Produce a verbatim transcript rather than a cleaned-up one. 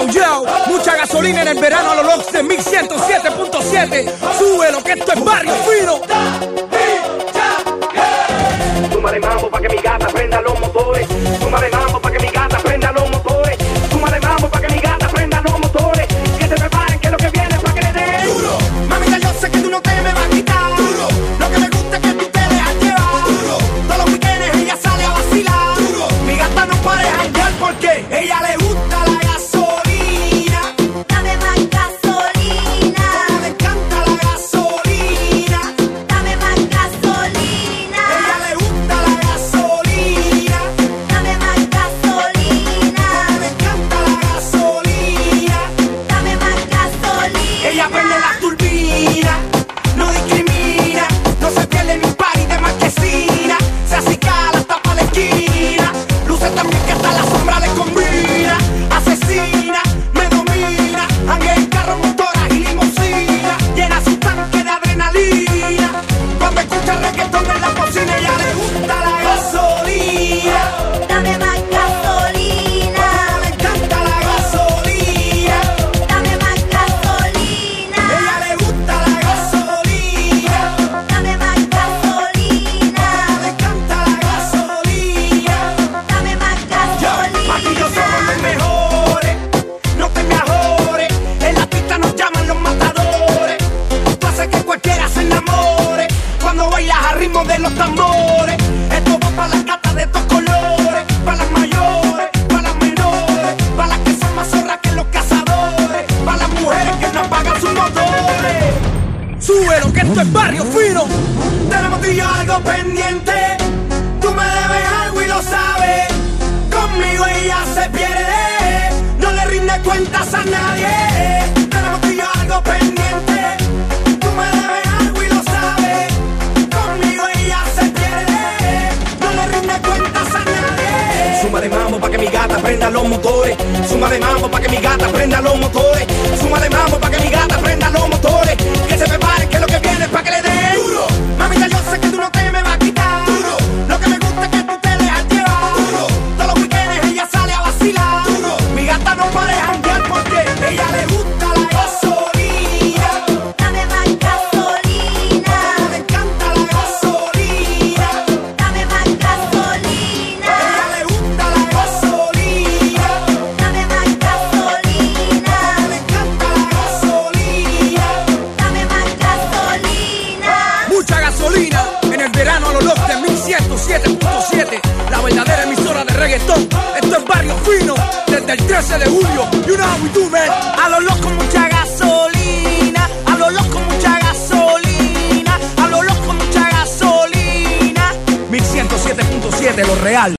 Yo, yo, mucha gasolina en el verano a los locos de mil ciento siete punto siete. Súbelo que esto es barrio fino. Súmale mambo pa' que mi gata prenda los motores. Súmale mambo pa' que mi gata prenda los motores. Súmale mambo pa' que mi gata prenda los motores. Que se preparen que lo que viene es pa' que le den duro. Mamita, yo sé que tú no te me vas a quitar duro. Lo que me gusta es que tú te dejas llevar duro. Todos los weekends ella sale a vacilar duro. Mi gata no puede janguear porque ella le gusta la gasolina. Dame más gasolina. Como le encanta la gasolina. Dame más gasolina. Ella le gusta la gasolina. Dame más gasolina. Como le encanta la gasolina. Dame más gasolina. Ella prende la turbina, no discrimina, no se pierde ni un party de marquesina. Se acicala hasta pa' la esquina, luce también que hasta la sombra le combina. Asesina, me domina, janguea en carro, motoras y limusina. Llena su tanque de adrenalina, cuando escucha reggaetón en la bocina. Ella le gusta la gasolina, Dame más gasolina. como le encanta la gasolina. Dame más gasolina. Ella le gusta la gasolina, Dame más gasolina. le encanta la gasolina. Dame más gasolina. Aquí yo somos los mejores, no te me ajores. En la pista nos llaman los matadores. Tú haces que cualquiera se enamore cuando bailas a ritmo de los tambores. Esto va para las gatas de estos colores, para las mayores, para las menores, para las que son más zorras que los cazadores, para las mujeres que no apagan sus motores. Súbelo que esto es barrio fino. Tenemos tú y yo algo pendiente. Tú me debes algo y lo sabes. Conmigo ella se pierde. No le rinde cuentas a nadie. Tenemos tú y yo algo pendiente. Tú me debes algo y lo sabes. Conmigo ella se pierde. No le rinde cuentas a nadie. Súmale mambo pa' que mi gata prenda los motores. Súmale mambo pa' que mi gata prenda los motores. Súmale mambo pa' que mi gata prenda los motores. Que se preparen que lo que viene es pa' que le den duro. Mamita, yo sé que tú no te me vas a quitar duro. Lo que me gusta es que tú te dejas llevar duro. Todos los weekends ella sale a vacilar duro. Mi gata no puede janguear porque ella le gusta la gasolina. Dame más gasolina. Como le encanta la gasolina. Dame más gasolina. Ella le gusta la gasolina. Dame más gasolina. Como le encanta la gasolina. Dame más gasolina. Mucha gasolina en el verano a los locos de mil ciento siete punto siete. La verdadera emisora de reggaetón. Esto es barrio fino desde el trece de julio. You know how we do, man. A los locos mucha gasolina. A los locos mucha gasolina. A los locos mucha gasolina. mil ciento siete punto siete, lo real.